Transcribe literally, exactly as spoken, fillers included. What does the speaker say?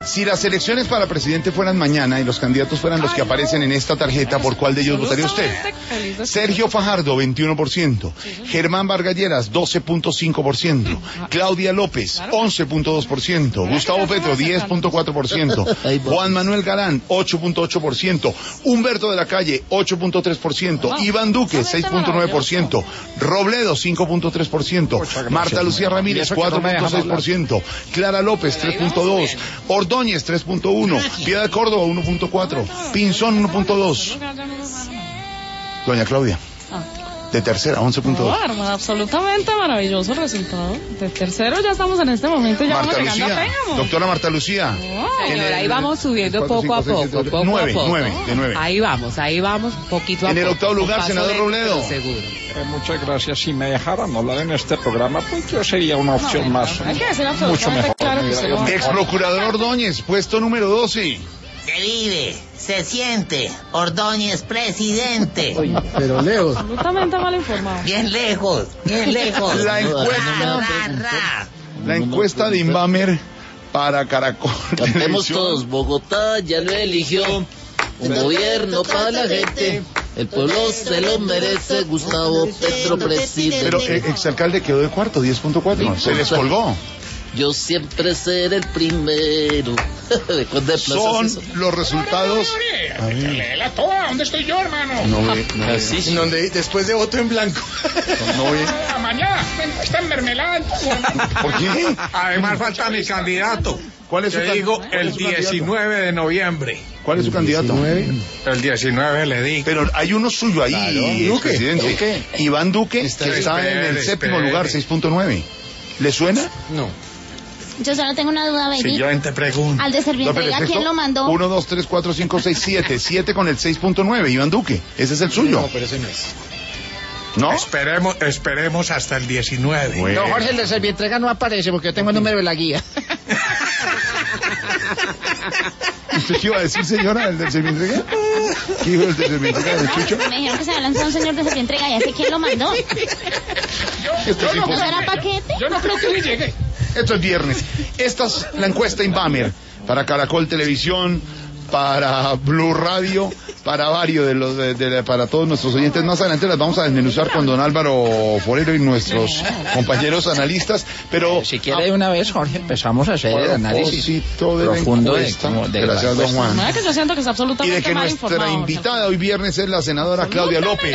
Si las elecciones para presidente fueran mañana y los candidatos fueran los que aparecen en esta tarjeta, ¿por cuál de ellos votaría usted? Sergio Fajardo, veintiuno por ciento. Germán Vargas Lleras, doce punto cinco por ciento. Claudia López, once punto dos por ciento. Gustavo Petro, diez punto cuatro por ciento. Juan Manuel Galán, ocho punto ocho por ciento. Humberto de la Calle, ocho punto tres por ciento. Iván Duque, seis punto nueve por ciento. Robledo, cinco punto tres por ciento. Marta Lucía Ramírez, cuatro punto seis por ciento. Clara López, tres punto dos por ciento. Ordóñez, tres punto uno. Piedad Córdoba, uno punto cuatro. Pinzón, uno punto dos. Doña Claudia, de tercera, once punto dos. No, absolutamente maravilloso el resultado. De tercero ya estamos en este momento, ya Marta vamos llegando Lucía, a Pénamo. doctora Marta Lucía. No, señora, ahí vamos subiendo poco a poco, poco nueve, a poco. nueve, de nueve. Ahí vamos, ahí vamos, poquito a En poco. el octavo lugar, Con paso senador lento, Robledo. pero seguro. Eh, muchas gracias. Si me dejaran hablar en este programa, pues yo sería una opción No, más. hay que decir mucho absolutamente mejor. claro que usted no. Ex procurador Ordóñez, puesto número doce. Se vive, se siente, Ordóñez presidente. Oye, pero lejos. Absolutamente mal informado. Bien lejos, bien lejos. La encuesta, Ra, ra. la encuesta de Inbamer para Caracol Cantemos Televisión. todos, Bogotá ya lo eligió, un gobierno para la gente, el pueblo se lo merece, Gustavo Petro presidente. Pero eh, exalcalde quedó de cuarto, diez punto cuatro. Se les colgó. Yo siempre seré el primero. ¿De cuándo de plaza Son es eso? los resultados. Léela toda, ¿dónde estoy yo, hermano? No ve, no ve. Así sí. Donde, después de voto en blanco. No ve. Ah, mañana, está en mermelada. ¿Por qué? Además falta mi candidato. ¿Cuál es su Te can- digo cuál es el su candidato? diecinueve de noviembre. ¿Cuál es su candidato? El diecinueve le di. Pero hay uno suyo ahí, Claro, Duque, presidente. Duque. Iván Duque, Está- que está en el espere, séptimo espere. lugar, seis punto nueve. ¿Le suena? No. Yo solo tengo una duda, baby. Si yo te pregunto. Al de No, pero Servientrega, es ¿quién esto. lo mandó? uno, dos, tres, cuatro, cinco, seis, siete. siete con el seis punto nueve, Iván Duque. Ese es el suyo. No, pero ese no es. ¿No? Esperemos, esperemos hasta el diecinueve. Bueno. No, Jorge, el de Servientrega no aparece porque yo tengo el número de la guía. ¿Usted qué iba a decir, señora, el del Servientrega? ¿Qué dijo el del Servientrega de Chucho? Me dijeron que se había lanzado un señor de Servientrega, ya sé quién lo mandó. Esto es ¿No imposible. será paquete? Yo no creo que le llegue. Esto es viernes. Esta es la encuesta Inbamer para Caracol Televisión, para Blue Radio, para varios de los, de, de- para todos nuestros oyentes. Más adelante las vamos a desmenuzar con don Álvaro Forero y nuestros compañeros analistas. Pero Si quiere de una vez, Jorge, empezamos a hacer el análisis propósito de la profundo de, encuesta, como de la gracias don encuesta. Juan, No es que yo siento que es y de absolutamente que mal nuestra informado. invitada hoy viernes es la senadora Claudia López.